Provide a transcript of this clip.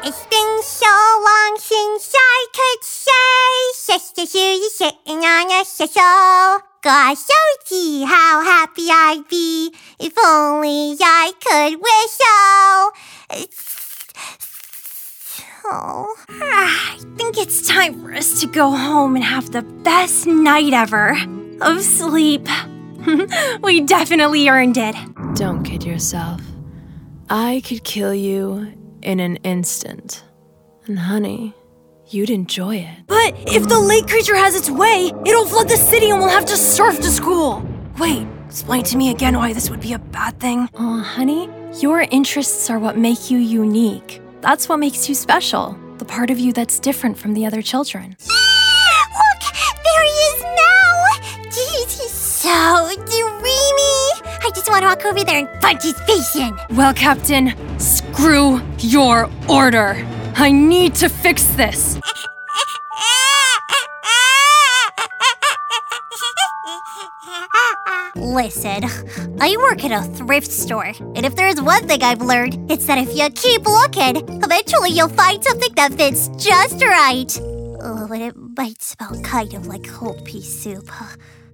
It's been so long since I could say, Sister Susie sitting on a settle. Gosh, oh gee, how happy I'd be if only I could whistle. I think it's time for us to go home and have the best night ever of sleep. We definitely earned it. Don't kid yourself. I could kill you in an instant. And honey, you'd enjoy it. But if the lake creature has its way, it'll flood the city and we'll have to surf to school. Wait, explain to me again why this would be a bad thing. Oh, honey, your interests are what make you unique. That's what makes you special. The part of you that's different from the other children. Look, there he is now. Jeez, he's so dreamy. I just want to walk over there and punch his face in. Well, Captain, screw your order. I need to fix this. Listen, I work at a thrift store, and if there's one thing I've learned, it's that if you keep looking, eventually you'll find something that fits just right. Oh, and it might smell kind of like cold pea soup.